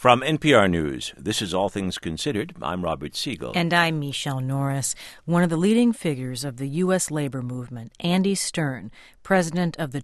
From NPR News, this is All Things Considered. I'm Robert Siegel. And I'm Michelle Norris. One of the leading figures of the U.S. labor movement, Andy Stern, president of the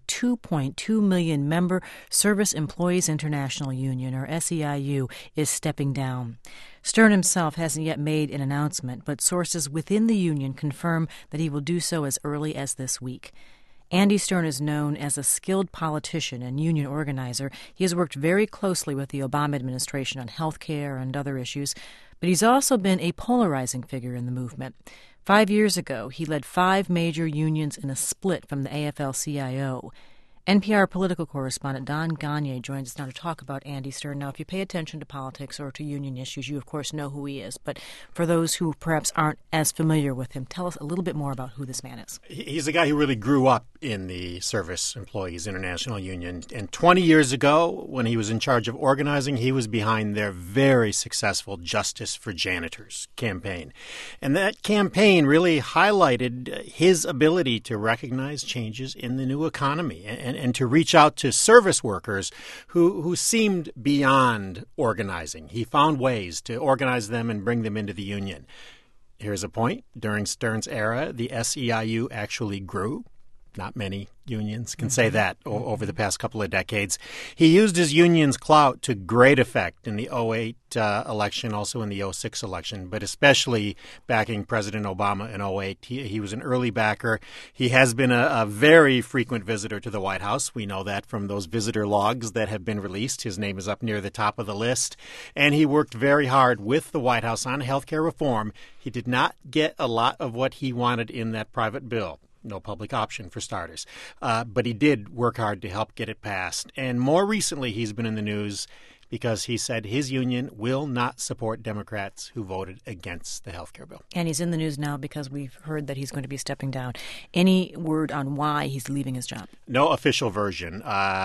2.2 million member Service Employees International Union, or SEIU, is stepping down. Stern himself hasn't yet made an announcement, but sources within the union confirm that he will do so as early as this week. Andy Stern is known as a skilled politician and union organizer. He has worked very closely with the Obama administration on health care and other issues, but he's also been a polarizing figure in the movement. 5 years ago, he led 5 major unions in a split from the AFL-CIO. NPR political correspondent Don Gonyea joins us now to talk about Andy Stern. Now, if you pay attention to politics or to union issues, you, of course, know who he is. But for those who perhaps aren't as familiar with him, tell us a little bit more about who this man is. He's a guy who really grew up in the Service Employees International Union. And 20 years ago, when he was in charge of organizing, he was behind their very successful Justice for Janitors campaign. And that campaign really highlighted his ability to recognize changes in the new economy and to reach out to service workers who seemed beyond organizing. He found ways to organize them and bring them into the union. Here's a point. During Stern's era, the SEIU actually grew. Not many unions can say that over the past couple of decades. He used his union's clout to great effect in the 2008 election, also in the 2006 election, but especially backing President Obama in 2008. He was an early backer. He has been a very frequent visitor to the White House. We know that from those visitor logs that have been released. His name is up near the top of the list. And he worked very hard with the White House on health care reform. He did not get a lot of what he wanted in that private bill. No public option, for starters. But he did work hard to help get it passed. And more recently, he's been in the news because he said his union will not support Democrats who voted against the health care bill. And he's in the news now because we've heard that he's going to be stepping down. Any word on why he's leaving his job? No official version.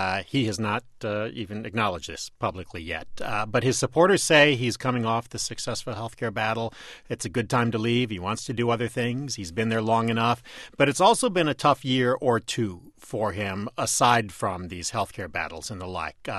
He has not even acknowledged this publicly yet. But his supporters say he's coming off the successful health care battle. It's a good time to leave. He wants to do other things. He's been there long enough. But it's also been a tough year or two for him, aside from these health care battles and the like.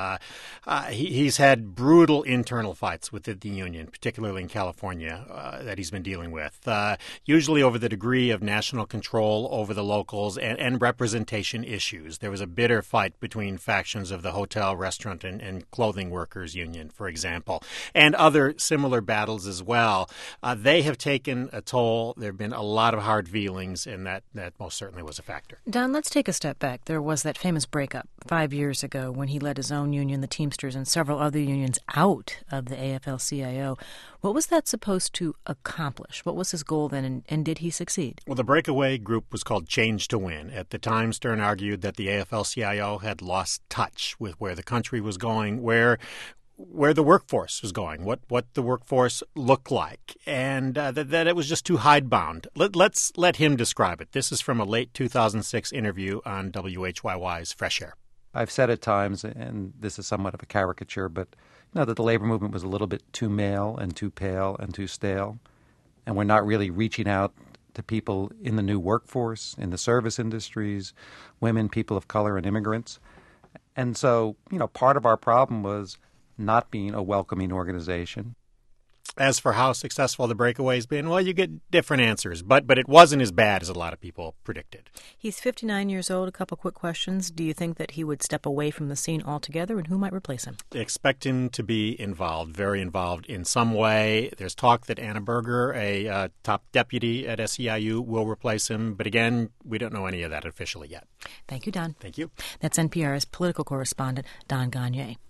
He's had brutal internal fights within the union, particularly in California, that he's been dealing with, usually over the degree of national control over the locals and representation issues. There was a bitter fight between factions of the hotel, restaurant, and clothing workers union, for example, and other similar battles as well. They have taken a toll. There have been a lot of hard feelings, and that most certainly was a factor. Don, let's take a step back. There was that famous breakup 5 years ago when he led his own union, the Teamsters, and several other unions out of the AFL-CIO. What was that supposed to accomplish? What was his goal then, and did he succeed? Well, the breakaway group was called Change to Win. At the time, Stern argued that the AFL-CIO had lost touch with where the country was going, where the workforce was going, what the workforce looked like, and that it was just too hidebound. Let's let him describe it. This is from a late 2006 interview on WHYY's Fresh Air. I've said at times, and this is somewhat of a caricature, but that the labor movement was a little bit too male and too pale and too stale, and we're not really reaching out to people in the new workforce, in the service industries, women, people of color, and immigrants. And so, part of our problem was not being a welcoming organization. As for how successful the breakaway's been, well, you get different answers, but it wasn't as bad as a lot of people predicted. He's 59 years old. A couple quick questions. Do you think that he would step away from the scene altogether, and who might replace him? Expect him to be involved, very involved in some way. There's talk that Anna Berger, a top deputy at SEIU, will replace him. But again, we don't know any of that officially yet. Thank you, Don. Thank you. That's NPR's political correspondent, Don Gonyea.